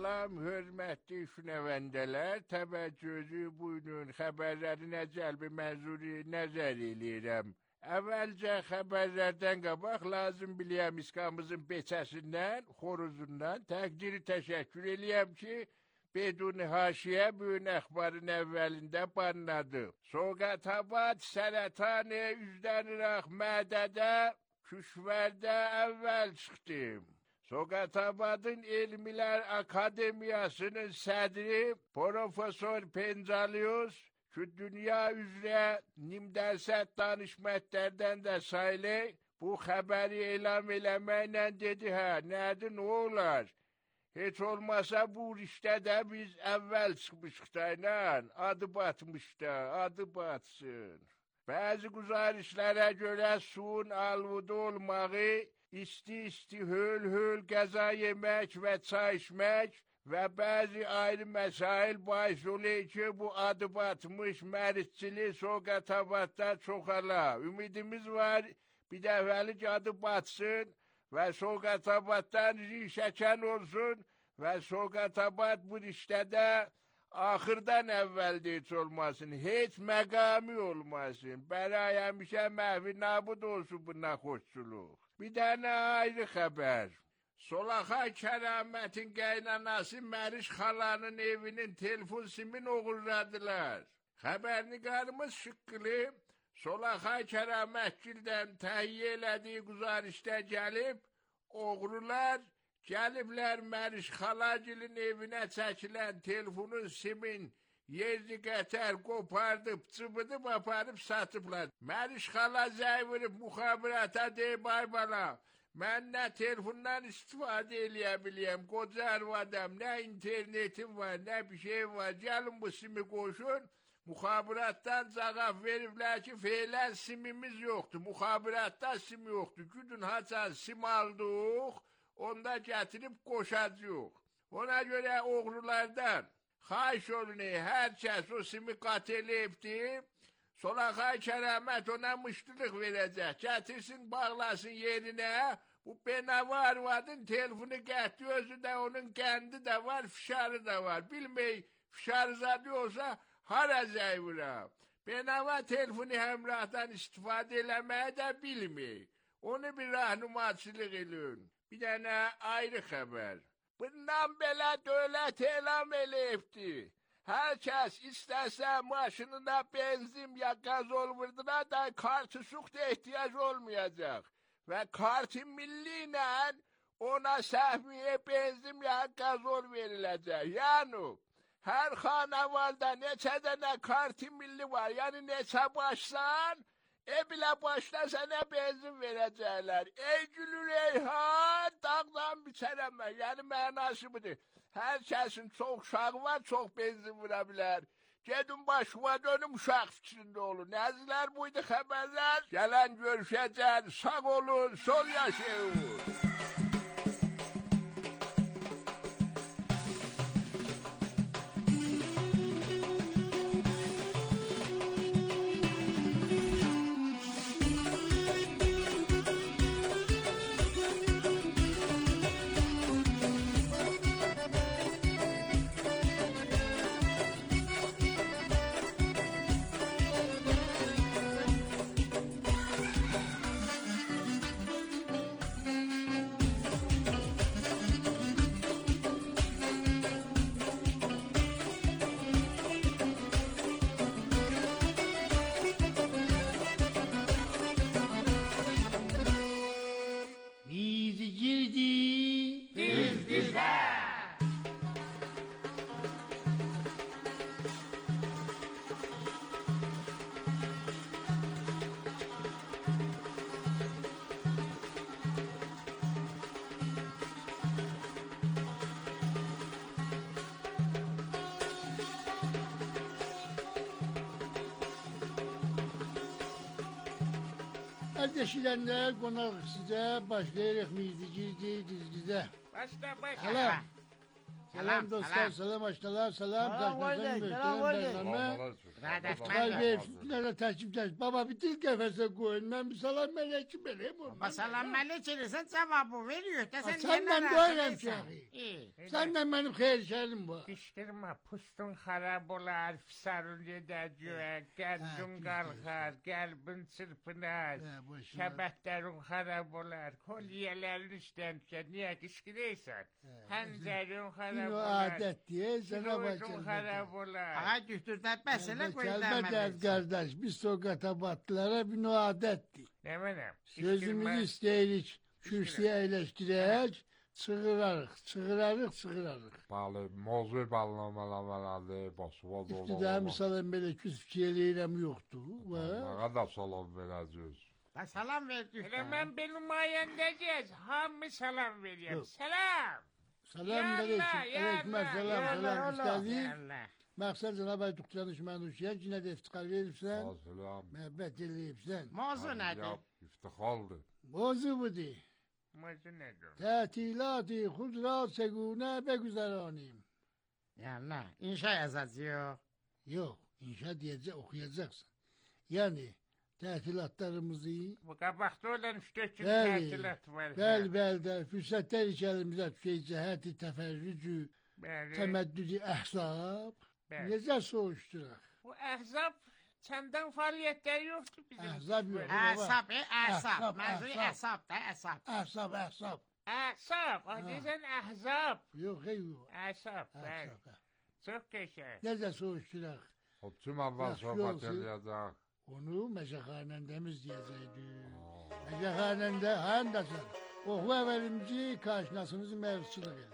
Salam, hörmətli şünəvəndələr, təvəccühünüzü buyurun, xəbərlərinə cəlbi mənzuri nəzər eləyirəm. Əvvəlcə xəbərlərdən qabaq lazım biləyəm iskamızın beçəsindən, xoruzundan təqdiri təşəkkür eləyəm ki, bedun haşiyə bugün əxbarın əvvəlində banladı. Soğatabad sərətanı üzlənirək mədədə, küşvərdə əvvəl çıxdım. Soğatabadın Elmlər Akademiyasının sədri Profesör Pencalius ki, dünya üzrə nimdərsət danışməklərdən də sayılır, bu xəbəri elam eləməklə dedi, nədir, nə olar? Heç olmasa bu riştədə biz əvvəl çıxmışıq da, adı batmış da, adı batsın. Bəzi güzarişlərə görə suyun alvuda olmağı, İsti höl qəza yemək və çay içmək və bəzi ayrı məsail bahis olur ki, bu adı batmış mərisçili Soğatabadda çoxala. Ümidimiz var, bir dəfəlik adı batsın və Soğatabaddan rişəkən olsun və Soğatabad bu riştədə axırdan əvvəldə heç olmasın, heç məqami olmasın. Bəray həmişə məhvi nabud olsun bu naxoşçuluq. Bir dənə ayrı xəbər. Solaxay Kəramətin qaynanası Məriş xalanın evinin telefon simini oğurladılar. Xəbərnigarımız Şıqqılı Solaxay Kəramətgildən təhiyyə elədiyi güzarişdə gəlib, oğrular gəliblər Məriş xalagilin evinə çəkilən telefonun simin yerli qətər qopardıb, çıbıdıb, aparıb, satıblar. Məriş xala zəy vurub müxabirata deyib, ay bala, mən nə telefondan istifadə eləyə biləyəm, qoca arvadam, nə internetim var, nə bir şey var, gəlin bu simi qoşun, müxabiratdan cavab veriblər ki, feylən simimiz yoxdur, müxabiratda sim yoxdur, güdün haçan sim aldıq, onda gətirib qoşacaq. Ona görə oğrulardan xahiş olunur, hər kəs o simi qat eləyibdir, Solaxay Kəramət ona müştülük verəcək, gətirsin, bağlasın yerinə, bu benava arvadın telefonu qətdi, özü də onun qəndi də var, fişarı da var, bilmək, fişarı zadı olsa, hara zəyvura, benava telefonu həmrahdan istifadə eləməyə də bilmək, onu bir rəhnumatçılıq eləyin. Bir dənə ayrı xəbər. Bundan belə dövlət elam eləyibdir. Hər kəs istəsə maşınına benzin ya qazol vurduna da kartı suxda ehtiyac olmayacaq. Və kartı milli ilə ona səhmiyə benzin ya qazol veriləcək. Yəni, hər xanavalda neçə dənə kartı milli var, yəni neçə başsan, bilə başda sənə benzin verəcəklər. Ey gülür eyhan, dağdan biçərəm mən. Yəni mənası budur. Hər kəsin çox uşağı var, çox benzin vura bilər. Gedin başıma dönüm uşaq fikrində olun. Nəzilər buydu xəbərlər. Gələn görüşəcək. Sağ olun, sol yaşayın. Kardeşlerle konak size başlayırıq Mirzigirdi dizgizə. Başla. Hələ, Selam dostlar, selam aşklar, selam taşlasın, gösterim Radetmen Beyefendilere teşrif teşrif. Baba bir dil kefese koyun, ben bir salam melekim vereyim. Baba salam melek verirsen cevabı veriyor. De sen Senden böylem ki. Senden benim xeyir şerim var. Piştirme, pustun harap olar, fisarın yeder göğe, gəldin qalxar, qəlbin çırpınar, şəbətlərin harap olar, kolyələrin üstdən düşər, niyə qışqırırsan? Həncərin harap İno olar, adet diye sana kilojun harap olar. Ağa götürdət məsələ Kelbet kardeş, biz sokata battılara bir no adetti. Nə mənəm? Sözümüzü isteyirik, kürsüye eleştirerek, çığırarıq. Bəli, mövzu bəlləmələmələrdir, başıva dolu. İftida misalın belə küs fikirləyirəm yoxdur. Nə qədər salam verəcəyiz? Salam verdik. Elə mən bir nümayəndəcəz, hamı salam verirəm. Salam! Salam aleyküm, selam, istədik. Allah. Məqsəd Cənab Aytuq danışmanuşiyən ki, nə də iftikar veribsən, Salam. məhəbbət eləyibsən. Mövzu nədir? İftixardır. Mövzu budur. Mövzu nədir? Tətilati xudra səgunə bəgüzəraniyim. Allah, inşa yazacaq. Yox, inşa deyəcək, oxuyacaqsan. Yəni, tətilatlarımızı, Bu qabaqda olan 3-4 gün Bəli, tətilat var. bəl-bəldə, fürsətlər ki, əlimizə düşək cəhəti təfərrücü, Bəli. təməddüdü əhsab, Bəli. necə soğuşduraq? Bu əhzab çəndən fəaliyyətləri yoxdur bizim. Əhzab yox. Əsab, əsab. Əhsab, Mövzu əhsab. əsab da, əsab. Əhsab. Əhsab, deyirsən əhzab. Yox, yox. Əhsab, bəli. Əhsab. Çox qəşəng. Necə soğuşduraq? O kim əvvəl Yaxşı söhbət olsun. eləyəcək? Onu məşəxanəndəmiz deyəcəkdik. Məşəxanəndə həndəsən. Oxu əvvəlimci karşınasınızı mövzuçuluq elə.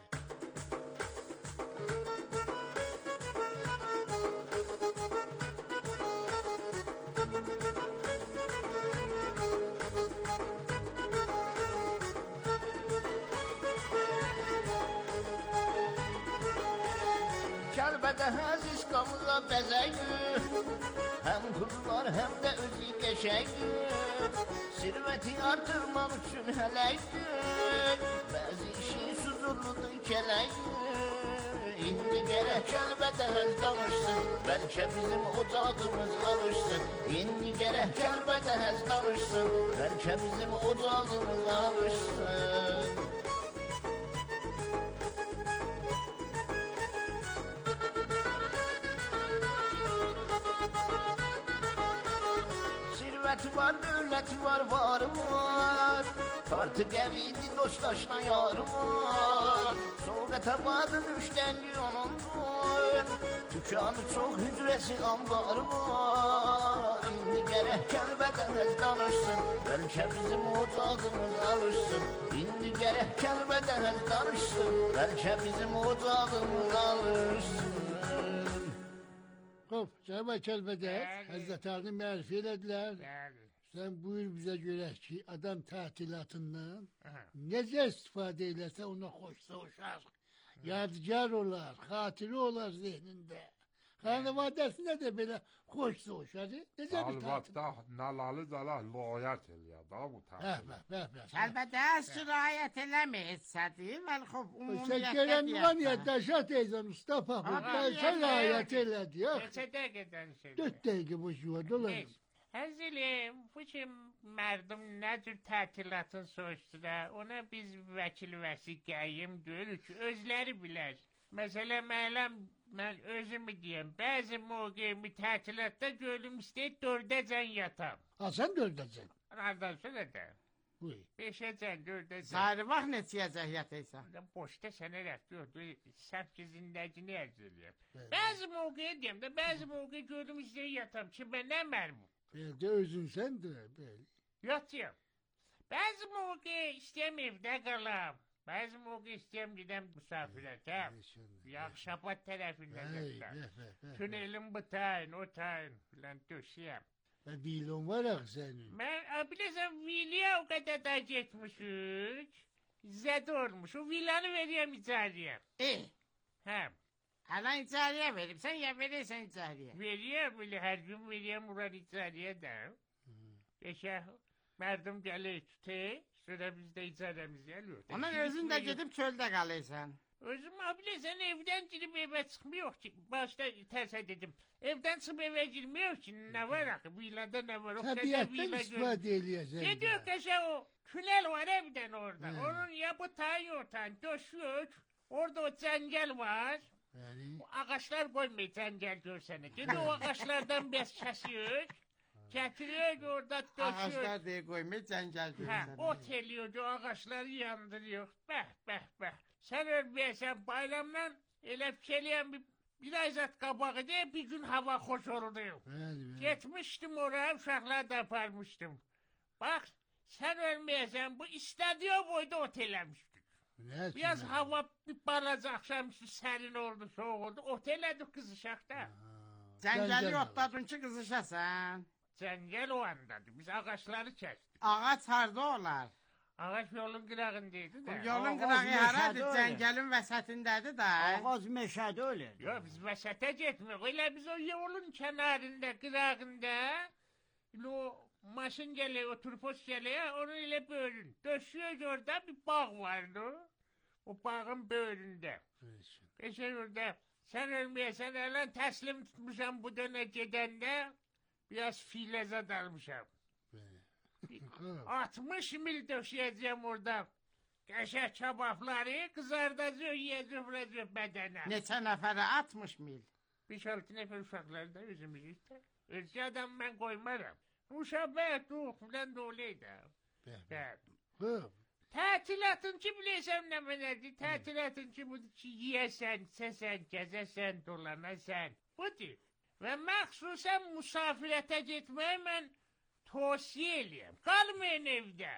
Kəlbədə həziz qamıza bəzəkdir, həm qurlar, həm də özü qəşəkdir. Sirvəti artırmaq üçün hələkdir, bəzi işin suzurludur kələkdir. İndi gərək Kəlbədə həz danışsın, bəlkə bizim ocağımız alışsın. İndi gərək Kəlbədə həz danışsın, bəlkə bizim ocağımız alışsın. Sirvəti var, dövləti var, varı var. Partı qəvidi, dostaşla yarı var. Soğqata badın üçdənli onundur. Tükanı çox, hücrəsi ambarı var. İndi gərək Kəlbədə həz danışsın, bəlkə bizim ocağımız alışsın. İndi gərək Kəlbədə həz danışsın, bəlkə bizim ocağımız alışsın. Xoş, Cənab Kəlbədə, Bəli. Həzrət Əli mərfi elədilər. Bəli. Sən buyur bizə görək ki, adam tətilatından Aha. necə istifadə eləsə ona xoş soğuşar. Yadigar olar, xatirə olar zehnində. Xanavadəsinə də belə xoş soğuşar. Necə bir tatil? Əlbəttə, nələri dələ layət eləyər da bu tətil. Kəlbədə sirayət eləməyəsədir, vəl xub ümumiyyətdə Şəkərən var ya, deyəsən. dəşət eyzən Mustafa, bu Abi, bəlkə yani. layət elədi. Yox, Neçə dəqiqədən şey. 4 dəqiqə boş yuva dolanır. Həzilim, bu kim mərdum nə cür tətilatın soğuşdular, ona biz vəkil vəsiqəyim görür ki, özləri bilər. Məsələn, mən özümü deyəm, bəzi mövqeyimi tətilatda gördüm, istəyib 4-əcən yatam. Ha, sən dördəcən. Onlardan sonra da Buyur. 5-əcən, 4-əcən. Sarı vaxt neçəyəcək yataysan? Boşda sənə rəft gördü, səhv ki zindəcini ərz eləyəm. Bəli. Bəzi mövqeyə deyəm də, bəzi mövqeyə gördüm, istəyib yatam ki, mən nə mərmum. Beldə özünsəndir, bəli. Yatıyam. Bəzi mövqeyə istəyəm evdə qalam. Bəzi mövqeyə istəyəm gedəm misafirətə. Yaxşabad tərəfindən yatlam. Tünelim bu tayin, o tayin filan döşəyəm. Və vilon var axı sənin. Mən, bilirsən, viliyə o qədər da getmişik. Zədə olmuş. O villanı veriyəm icarəyə. Həm. Hələ icariyə veribsən, ya verirsən icariyə? Veriyəm, hər gün veriyəm uğrar icarəyə də. Beşə, mərdum gəlir tutur, sonra biz də icarəmizi alıyoruz. Onun özün də gedib çöldə qalırsan. Özüm abiləsən evdən girib evə çıxmıyor ki. Başda tərsə dedim. Evdən çıxıb evə girmiyor ki. Nə var axı? Bu ilada nə var? Təbiətdən istifadə eləyəcək. Gediyor qəşə o külel var evdən orada. Onun ya bu tay ortan döşüyor. Orada o cəngəl var. Yani. O ağaçlar koymuyor cəngəl görsənə. Gediyor o ağaçlardan bez kəsiyor. Getiriyor orada döşüyor. Ağaçlar diye koymuyor cəngəl Ha, görürsən. ot eliyor, o ağaçları yandırıyor. Bəh. Sen ölmeyesen bayramdan elə fikirləyən bir ayzat qabağı diye bir gün hava hoş oldu. Yani. Getmiştim oraya, uşaqları da aparmıştım. Bak, sen ölmeyesen bu istediği boyda ot eləmişdik. Ne Biraz için? hava bir balaca akşamüstü serin oldu, soğuk oldu. Ot elədik kızışaqda. Cəngəli otladın ki qızışasan. Cəngəl o andadır, biz ağaçları kəsdik. Ağac harda olar? Ağaç yolun qırağındaydı da. Yolun Ağac qırağı haradır? meşədə Cəngəlin vəsətindədir da. Ağac meşədə ölür. Yok biz vəsətə getmirik. Öyle biz o yolun kenarında, qırağında o maşın geliyor, o turpos geliyor, onu ile bölün. Döşüyor orada bir bağ vardı. O bağın bölünde. Geçen orada sen ölmeyesen lan teslim tutmuşam bu döne gedende biraz fileze dalmışam. 60 mil döşeyeceğim orada. Qəşə çabafları kızardacıyor, yiyəcək bədənə. Neçə nəfərə 60 mil. 5-6 nəfər uşaqları da özümüz işte. Özgə adam mən qoymaram. Uşaq filan da oleydi. Hıp. Tətilatın ki bilirsən nə mənədir? Tətilatın ki budur ki yiyəsən, səsən, gəzəsən, dolanasən. Budur. Və məxsusən musafirətə getməyi mən tavsiyə eləyəm. Qalmayın evdə.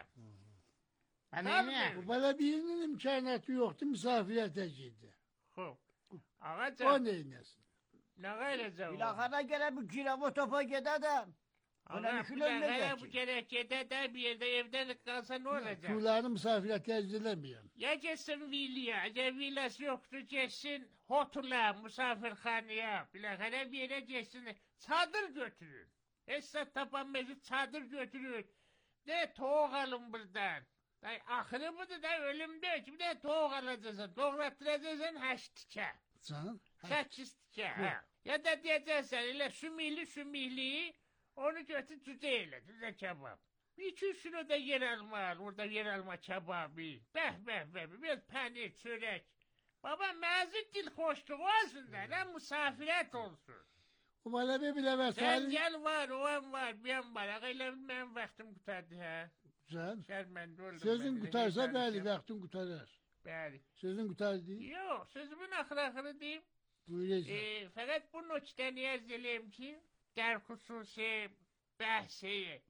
Niyə? Bu belediyenin imkanatı yoktu, misafiriyete girdi. Xoş. O Ağacan, neylesin? nə qayılacaq o? Bilahara gələ bu kirava topa gedədəm. Ağa, Buna düşünürəm bu necə ki. gerek gedə bir yerdə evdən qalsa nə olacaq? Tuğlanı misafiriyete ezilemiyorum. Ya geçsin villaya, eğer villası yoktu geçsin hotela, misafirhaneye, bilahare bir yere geçsin, çadır götürün. Esnaf tapanmazı çadır götürün. De toğuk alın buradan. Ahırı budur da ölüm değil ki, bir de toğuk alacaksın, doğrattıracaksın 8 tikə. Sen? 8 tikə, ha. Ya da diyeceksin, elə sümüklü, onu götür cüce elə, cüce kebap. Bir 200 kilo da yer alma al, orada yer alma kebabı. Bəh, biraz pənir, çörək. Baba, məzid dil xoşluğu olsun da, lan misafirət olsun. O bana bir bile versen. Cəngəl var, oğan var, ben var. Ağayla mənim vaxtım qutardı, hə. Sen? Şərməndə oldum. Sözün mən də kutarsa yeganə belli, şey- vaktin kutarır. Bəli. Sözün kutar değil. Yox, sözümün axırı deyim. Buyuracağım. Fəqət bu nöqtə niyaz eləyim ki, در خصوص بحث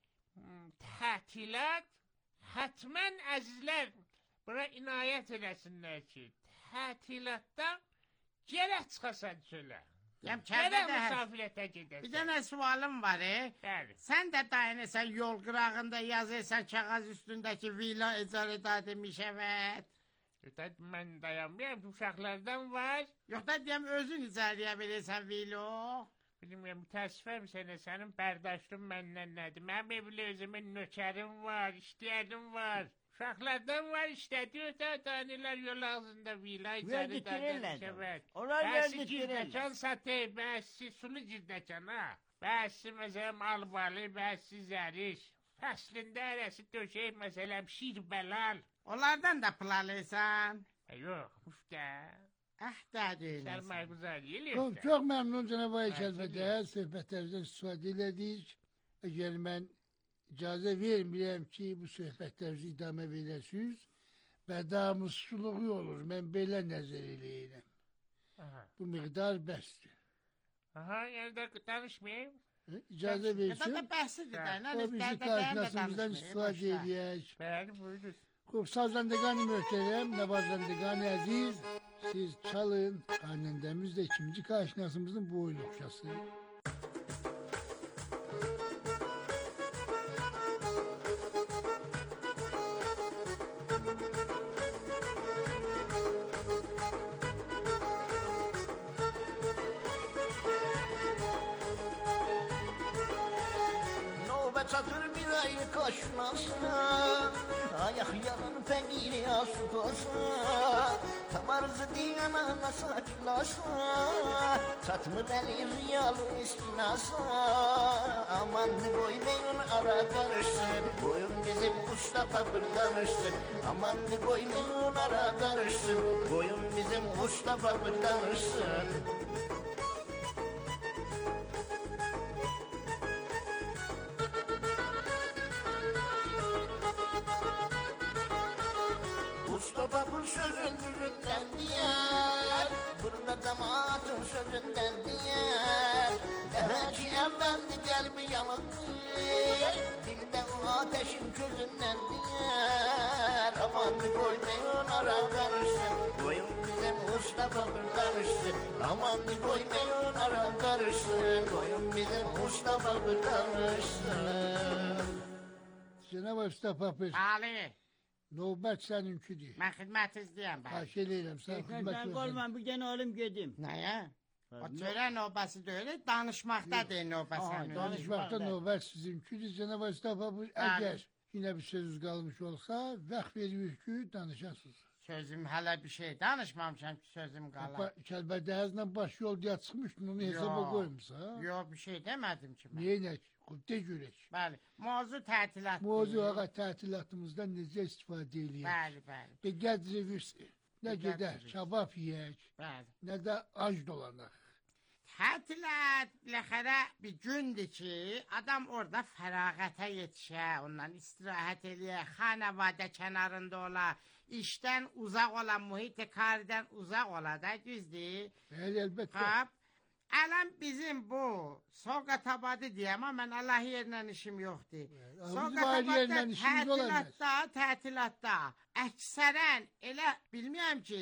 تعطیلات حتما əzizlər buna inayət eləsinlər ki, tətilatda gərək çıxasan çölə. Yəm Gərək kəndə də misafirətə Bir gedəsən. dənə sualım var, Bəli. Sən də dayanırsan yol qırağında yazırsan kağız üstündəki villa icarə edilmiş evet. Mən dayanmayam, uşaqlardan var. Yox da deyəm özün icarəyə verirsən villa. Bilmirəm, mütəəssifəm sənə, sənin bərdəşdin məndən nədir? Mənim evli özümün nökərim var, işləyənim var. Uşaqlardan var, işlədiyor da tanrılar yol ağzında vila icarə Verdikdirirlər. Onlar verdikdirirlər. Girdəkan satır, bəsi sulu girdəkan ha. Bəsi məsələn albalı, bəsi zəriş. Fəslində ərəsi döşək məsələn şirbəlal. Onlardan da pul alırsan. Yox, müştə. Dədir. Sərmay güzel Çok, çok memnun Cenab-ı Hak Elbette söhbətlərimizdən istifadə elədik. Əgər mən icazə vermirəm ki, bu söhbətlərimizi idamə verəsiniz, bədamuzsuluğu olur. Mən belə nəzər eləyirəm. Bu miqdar bəsdir. Aha, yəni də danışmayayım. İcazə versin. Da bəhsidir də. O bizi karşılasımızdan istifadə eləyək. Bəli, buyurun. Xub, sazlandagani möhtərəm, nəvazlandagani əziz, siz çalın, xanəndəmiz də ikinci karşınasımızın boyun oxşası. Növbə çatır bir ay qaşınasına Ayak yalan fengiri asut olsa Tabarzı diyana nasıl açılasa Satmır eli riyalı istinasa Aman koymayın ara karışsın Boyun bizim Mustafa fırlamışsın Aman koymayın ara karışsın Boyun bizim Mustafa fırlamışsın Mustafa'nın sözünden diyer Burada damatın sözünden diyer Demek ki evlendi kalbi yanık Dilde o ateşin közünden diyer Aman koymayın ara karışsın Koyun bizim Mustafa karışsın Aman koymayın ara karışsın Koyun bizim Mustafa karışsın Cenab-ı Mustafa Paşa. Ali, Növbət səninkidir. mən xidmət izləyəm ben. Xahiş edirəm, sən xidmət Ben gördün. olmam bir gene oğlum gedim. Nəyə? O törə növbəsi deyil, danışmaqdadır növbə sənin. Danışmaqda növbət sizinkidir. Cenab-ı Mustafa Paşa, əgər yine bir sözünüz qalmış olsa, vaxt veririk ki, danışasınız. Sözüm hələ bir şey danışmamışam ki, sözüm qalar. Kəlbədəhəzlə baş yol deyə çıxmışdın, onu hesaba qoymuşsa. Yox, bir şey demədim ki mən. Neynək? De görək. Bəli, mövzu tətilat. Mövzu ağa tətilatımızdan necə istifadə eləyək? Bəli, bəli. Bir qədri versin. Nə Bir gedək, qədri. kabab yeyək, Bəli. nə də ac dolanaq. Tətilat biləxərə bir gündür ki, adam orada fərağətə yetişə, ondan istirahət eləyə, xanəvadə kənarında ola, işdən uzaq ola, mühit kardən uzaq ola da, düzdür? Bəli, əlbəttə. Qab, ələn bizim bu Soqatabadı deyəm, amma mən Allah yerlə işim yoxdur. Bizim ailə yerlə işimiz olamaz. Tətilatda, əksərən elə bilmirəm ki,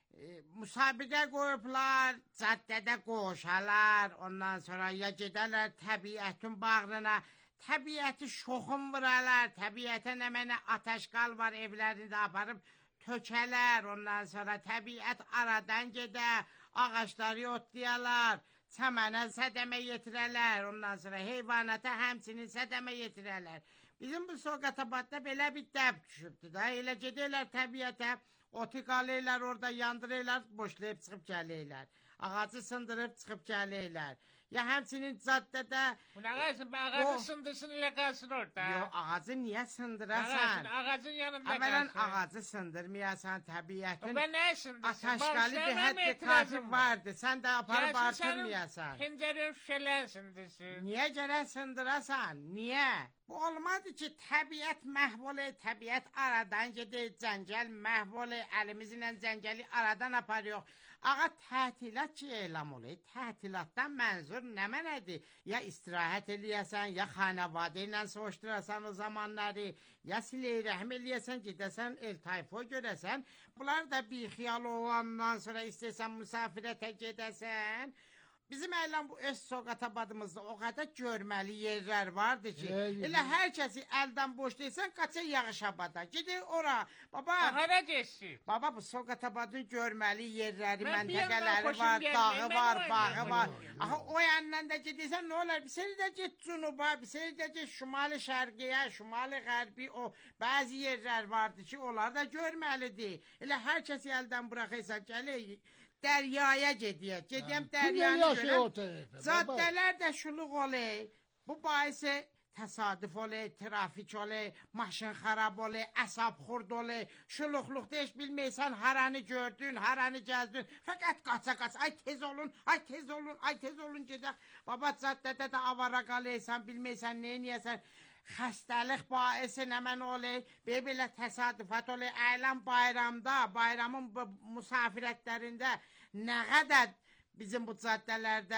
müsabiqə qoyublar, caddədə qoşalar, ondan sonra ya gedərlər təbiətin bağrına, təbiəti şoxun vuralar, təbiətə nə mənə ateşqal var evlərində aparıb tökələr, ondan sonra təbiət aradan gedə, ağaçları otlayalar, çəmənə sədəmə yetirələr, ondan sonra heyvanata həmçinin sədəmə yetirələr. Bizim bu Soqatabadda belə bir dəb düşübdür da, elə gedərlər təbiətə, otu qalırlar orada, yandırırlar, boşlayıb çıxıb gəlirlər. Ağacı sındırıb çıxıb gəlirlər. Ya həmçinin caddədə... Bu nə qalsın, ağacı sındırsın ilə qalsın orada. Yox, ağacı niyə sındırasan? Ağacın yanında Əvvələn qalsın. ağacı sındırmayasan, təbiətin... Ben nə sındırsın? Ataşqalı bir həddi tarifı vardı, sən də aparıb artırmayasan. Pencərin şüşələr sındırsın. Niyə gərək sındırasan? Niyə? Bu olmadı ki, təbiət məhv olur, təbiət aradan gedir, cəngəl məhv olur, əlimizlə cəngəli aradan aparıyor. Ağa, tətilat ki, elam olur. Tətilatdan mənzur nə mənədir? Ya istirahət eləyəsən, ya xanəvadə ilə soğuşdurasan o zamanları, ya siley-rəhm eləyəsən, gedəsən, el tayfo görəsən. Bunlar da bir xiyal olandan sonra istəyəsən, müsafirətə gedəsən. Bizim ələn bu öz Soqatabadımızda o qədər görməli yerlər vardı ki, elə hər kəsi əldən boş deyilsən, qaça Yağışabada, gedir ora. Baba, hara geçsin? Baba, bu Soqatabadın görməli yerləri, məntəqələri var, dağı var, bağı var. Axı, o yandan da gedirsən, nə olar? Bir seni də get Cunuba, bir seni də get Şimali Şərqiyə, Şimali Qərbi, o bəzi yerlər vardı ki, onlar da görməlidir. Elə hər kəsi əldən buraxırsan, gəlir. Dəryaya gediyək. Gediyəm dəryanı görəm. Caddələr də şuluq olur. Bu baisi təsadüf olur, trafik olur, maşın xarab olur, əsab xurd olur. Şuluqluqda heç bilməysən, haranı gördün, haranı gəzdin. Fəqət qaça-qaça, ay tez olun, ay tez olun, ay tez olun gedək. Baba caddədə də avara qalıysan, bilməysən, neyniyəsən. Xəstəlik baisi nə mən olur, belə təsadüfat olur. Ələn bayramda, bayramın müsafirətlərində nə qədər bizim bu caddələrdə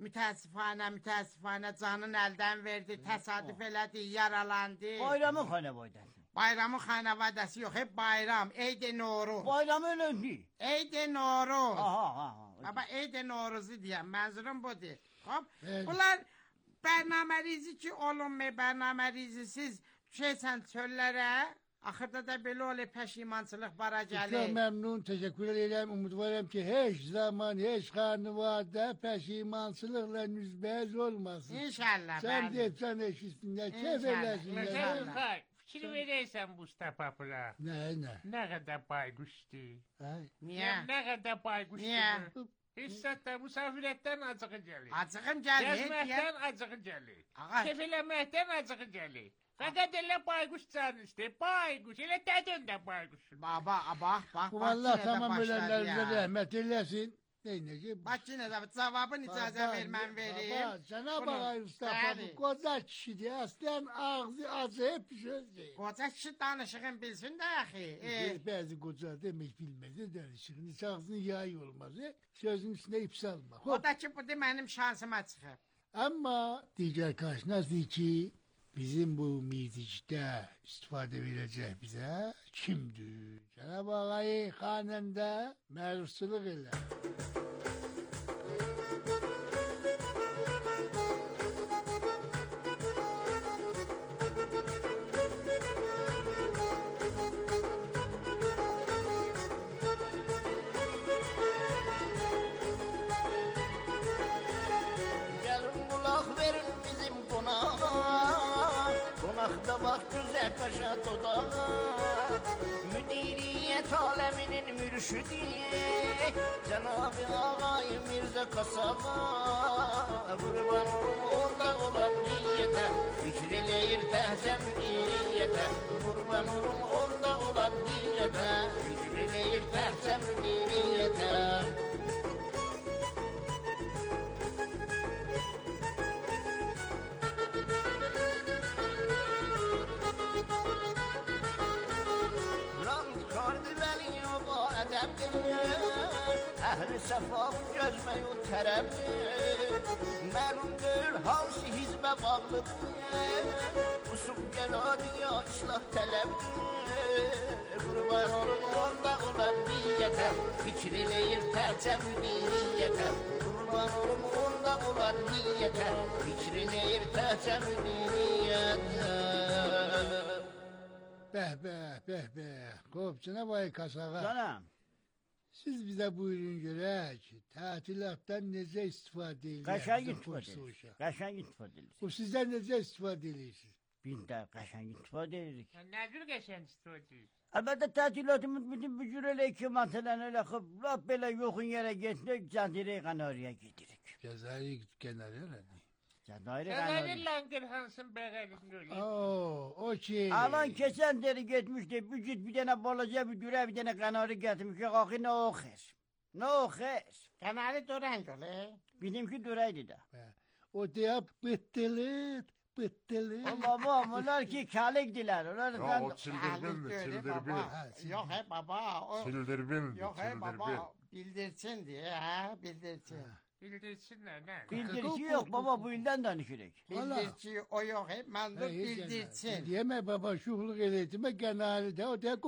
mütəəssifanə canın əldən verdi, təsadüf elədi, yaralandı. Bayramın xanavadəsi. Bayramın xanavadəsi yox, hep bayram, Eyd-i Noruz. Bayramın öndü. Eyd-i Noruz. Aha. Baba Eyd-i Noruzu deyəm, mənzurum budur. Hop, bunlar bərnamə-rizi ki olunmur, bərnamə-rizisiz düşəysən çöllərə, axırda da belə olur, pəşimançılıq bara gəlir. Çox məmnun, təşəkkür edirəm, umudvarım ki, heç zaman, heç xanıvadə pəşimançılıqla üzbəyiz olmasın. İnşallah, Sən deyirsən eşitsinlər, kef eləsinlər. İnşallah. fikir vereysen Mustafa bura. Ne? Ne kadar bayguştu. Ay. Niye? Ne kadar bayguştu. Niye? Hissatda musafiretten acığı gelir. Acığım geldi. Gezmekten acığı gelir. Ağa. Kefilemekten acığı gelir. Fakat elə bayquş can işte. Bayquş. Elə dedin de bayguşsun. Baba bak. Bu Allah tamam ölenlerimize rahmet eylesin. Neynəcək? Bak yine de cevabın icazə vermem vereyim. Baba, Cenab-ı Bunu- Hak Mustafa Bəli. bu koca kişidir. Aslen ağzı acayip bir sözdür. Koca kişi danışığın bilsin de axı. Bazı koca demek bilmez de danışır. Hiç ağzının yağı olmaz. Sözün üstüne ip salma. O da ki bu da benim şansıma çıxıb. Ama diğer karşı nasıl ki bizim bu midicde istifade verecek bize kimdir? Cenab-ı Hak'ı hanende merhusçuluk ile. Gelin kulak verin bizim konağa, konakta bak güzel paşa dodağa. Müdiriyet aleminin mürşidi, Cenab-ı Ağay Mirza Kasaba. Kurban orada olan niyete, fikreleyir tehze müdiriyete. Kurban orada olan niyete, fikreleyir tehze müdiriyete. Rand kardileni yoba edemdir, ehli sefa gözme yut teremdir. Merundur havsi hizme bağlıdır, usum geladı ya ıslah talebdir. Kurban olun onda olan niyete, fikreleyir tercem niyete. Kurban olun onda olan niyete, fikreleyir tercem niyete. Be. Kop Cenab-ı Hak kasağa. Canım. Siz bize buyurun görək, tətilatdan necə istifadə edilir? Qəşəng istifadə edirik. Qəşəng istifadə edirik. O sizdən necə istifadə edirsiniz? Biz də qəşəng istifadə edirik. Ne tür geçen istiyorsun? Əlbəttə tətilatımız bütün bu cür elə ki, məsələn elə xıb, lap belə yoxun yerə getdik, Cəzirə Qanariyə gedirik. Cəzayir kənarı elədi. Cəzirə Sen Qanariyə. ne lan kırhansın beğenin öyle. O ki. Alan keçən deri getmişdi, bu cüt bir dənə balaca bir dürə, bir dənə qanarı gətirmişdi, axı nə oxer. Nə oxer. Kenarı duran öyle. Bizimki dürəydi də. O deyib bıttılıt. Baba, bunlar ki kalikdiler, onlar Ya o da... çıldırbin mi? Çıldırbin. Ha, Yok he baba. O, Çıldırbin. yok he Çıldırbin. baba. Bildirsin diye ha bildirsin. Bildirsinler ne? Bildirisi yok baba, bu ildən danışırıq. Bildirci o yok he. Ben de bildirsin. Diyeme baba şuhluk eğitime kənarı da o deyib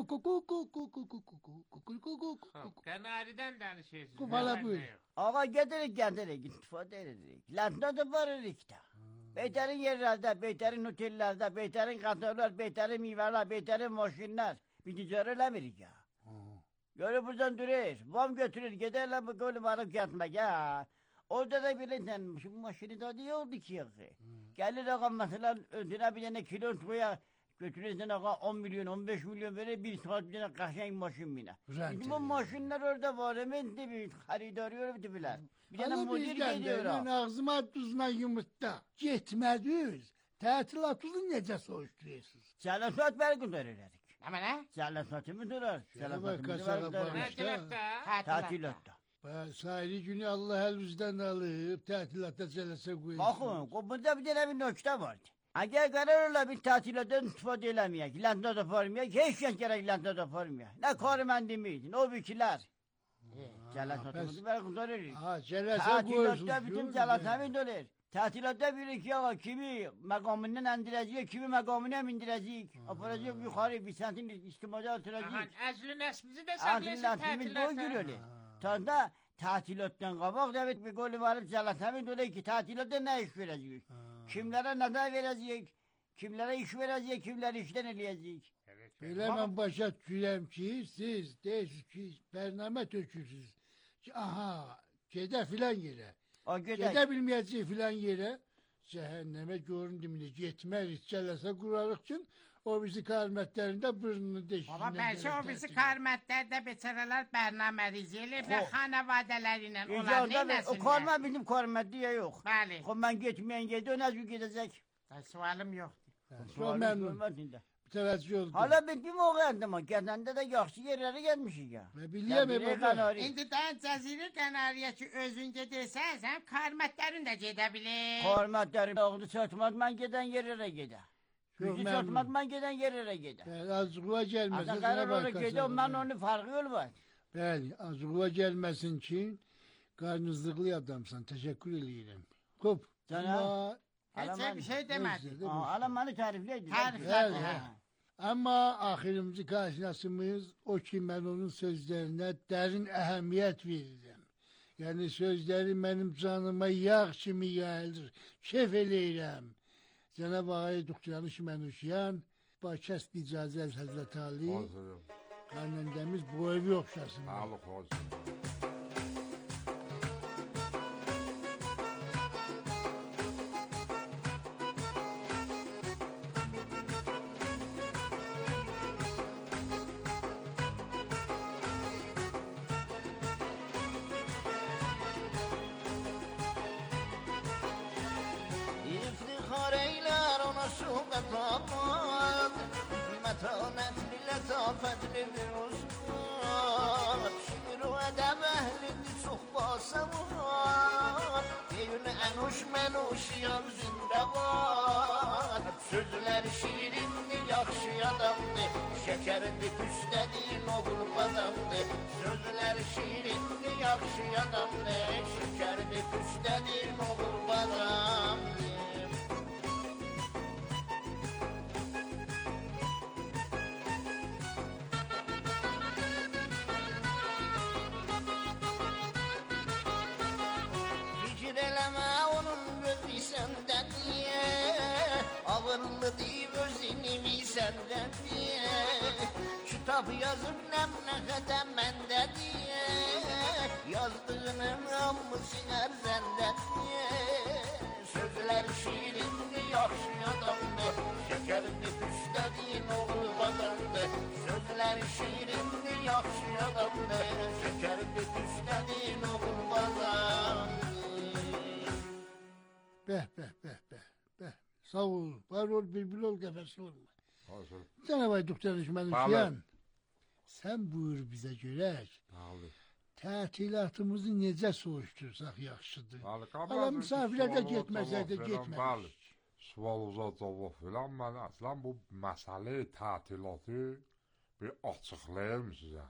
Kanariden danışıyorsun. Kubala Ne var, buyur. ne yok? Ağa gedirik, istifadə edirik. Lantda da varırıq da. Beytərin yerlərdə, beytərin otellərdə, beytərin kantorlar, beytərin meyvələr, beytərin maşinlər. Bir ticarə eləmirik ya. Görür buradan durur, vam götürür, giderler bu golü varıp yatmak ya. Orada da bilirsen, şu maşini da diye oldu ki yağı. Gelir ağa mesela ödüne bir tane kilo tuya götürürsen ağa 10 milyon, 15 milyon verir bir saat bir tane kaşen maşin bine. Bizim o maşinler orada var, hemen de bir haridar yorubdular. Bir tane model geliyor Ben ha. ağzıma tuzla yumurta. Gitmediniz. Tətilatınızı necə soğuşturuyorsunuz? Cəlasat ver gönderirik. Ama ne? Cəlasatımız var. Cəlasatımız kasaba var. bak. Tatilatta. Tatilatta. Sahili günü Allah elinizden alıp tətilata cələsə qoyuyorsunuz. Bakın, burada bir tane bir nokta vardı. Eğer kararla bir tatilattan istifade edemeyek, lantda da farmaya, hiç gerek lantda da farmaya. Ne karmendimiz, ne büyükler. Celasatımızı ver kuzarırız. Ha, cələsə qoyuyorsunuz. Tatilatta bütün celasatımız olur. Tatilatta bir iki ağa kimi makamından indirəcək, kimi makamına indirəcək. Aparacaq yukarı bir santim istimada atıracaq. Aman ezlü nesmizi de Ahir saklasın lantimiz bu gün tatilatta. öyle. Tanda tatilattan qabaq da bir golü varıp celasatımız olur ki tatilatta ne iş verəcək? Kimlere neden verecek? Kimlere iş verecek? Kimlere işten eləyəcək? Belə mən başa düşürəm ki, siz deyirsiniz ki, bərnamə tökürsünüz. Ki, aha, gedə filan yerə. O gedək. Gedə bilməyəcək filan yerə. Cəhənnəmə göründüm, getmərik, cələsə qurarıq üçün o bizi karmetlerinde burnunu deşiyor. Baba belki o bizi karmetlerde beçereler bernamelizi elifle hanevadəleriyle onlar O neylesinler? korma bizim korma diye yok. Bəli. O ben gitmeyen gedi, nasıl gidecek? Sualım yoktu. Çok memnun. Teveccüh oldu. Hala bittim o ama kendinde de yaxşı yerlere gelmişik ya. Ve biliyorum Cəzirə baba. Kanari. İndi daha Cəzirə Qanariya ki özüncə desəsən, karmetlərin də gedə bilir. Kormatları doğdu satmaz, ben giden yerlere gider. Çok Bizi memnun. satmaz, ben giden yerlere gider. Azıqlığa gelmesin. Azı karar oraya gidiyor, ben onun farkı yol var. Bəli, azıqlığa gelmesin için qarnızlıqlı adamsan. Teşekkür ederim. Kop. Sana- Heç bir şey demədi. Alamanı tarifleydi. Tariflədi. Bəli, hə. Ama ahirimci karşılaşımız o ki ben onun sözlerine derin ehemmiyet verirəm. Yani sözleri benim canıma yağ kimi gelir. Kef eləyirəm. Cenab-ı Ağay Doktoranı Şimenuşyan, Bakəst İcazət Həzrət Ali, Hazırım. karnendemiz bu evi okşasın. Sağlık olsun. İftihar eyler ona şubet aman, metanetli letafetli bir uzman. Şiir o edeb ehlini çok basaman, deyün en hoş menuşiyam zindeban. Sözler şiirinli yakşı adamdı, şekerini püslediğin oğul badamdı. Sözler şiirinli yakşı adamdı, şekerini püslediğin oğul badamdı. Fikir eleme onun gözü senden diye, ağırlı değil özünü senden diye. Kitap yazıp nemlekete mende diye, yazdığının ammı siner senden diye. Sözler şiirinli yakşı adamdı, şekerini püslediğin oğul adamdı. Sözler şiirinli yakşı adamdı, şekerini püslediğin oğul adamdı. Beh. Sağ ol, var ol, bülbül ol, gefesi olma. Hazır. Cenab-ı Ağay Doktoranı Şimenuşyan, sen buyur bize görək. Sağlık. Tətilatımızı necə soğuştursak yaxşıdır. Sağlık. Ala misafirə də getməsə də getməmiş. Sualuza cevap veren ben aslan bu mesele tatilatı bir açıklayayım size.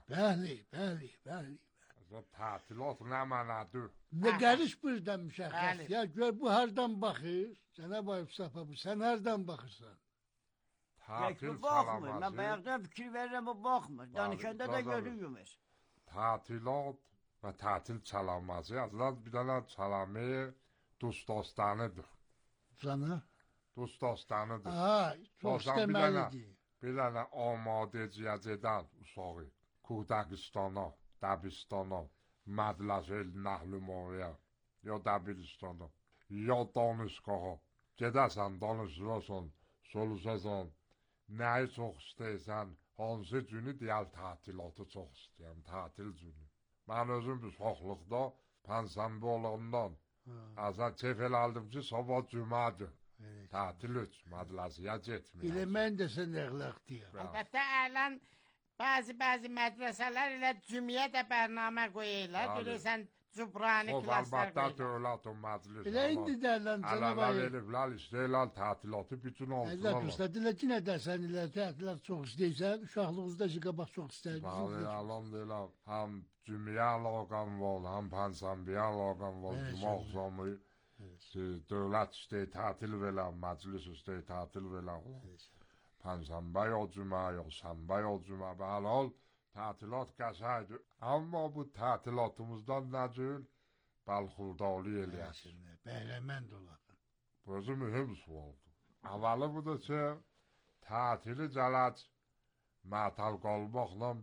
Bəli. Tatilat ne manadır? Və qəriş birdən müşəxəs. Bəli. Ya gör bu hardan baxır? Cənab Ayıb Safa bu, sən hardan baxırsan? Tatil Peki bakmır. Ben salamazı, bayakta fikir veririm, o bakmır. Danışanda da tabii. gözü yumur. tatilat ve tatil çalamazı. Aslan bir tane çalamayı dostanıdır. Sana? Dostanıdır. Aha, çox Ozan bir istəməlidir. Bir tane amadeciyəcədən uşağı Kurdistana, Dəbistana, Mədləsə Nəhlümanıya, ya Dəbiristana, ya danışqaha. Gedəsən, danışırsan, soruşasan, nəyi çox istəyirsən, hansı günü deyəl tatilatı çox istəyirəm, tatil günü. Mən özüm uşaqlıqda Pənsənbə olandan azad keyf aldım ki, sabah cümədir. Tatil üç, mədləsiyə getməyəm. Elə mən də sən əxlaqdıyam. Əlbəttə ələn bəzi mədrəsələr elə cümüyə də bərnamə qoyurlar. Bəli. Görürsən Cubrani Xoş, klaslar əlbəttə qoyurlar. dövlət o məclis. Elə indi dərlən Cənab Əlavə Ayıb. veriblər, istəyirlər tatilatı bütün Əzət olsunlar. usta, dilə ki nə dərsən ilə tətilat çox istəyirsən, uşaqlığınızda ki qabaq çox Bəli, istəyirsiniz. elhamdülillah. Həm cümləyə əlaqəm var, həm Pənsənbəyə əlaqəm var. Evet, Cümə evet. axşamı dövlət istəyir tatil verər, məclis istəyir tatil verər. Pənsənbə ya cümə ya şənbə ya cümə. Be hər hal tatilat qəşəngdir. Amma bu tatilatımızdan nə cür? Bəlxurdalı eləyəsiz. Bəhrəmənd olaq. Bu özü mühüm sualdır. Əvvəli budur ki, tatili gələk mətal qalmaqla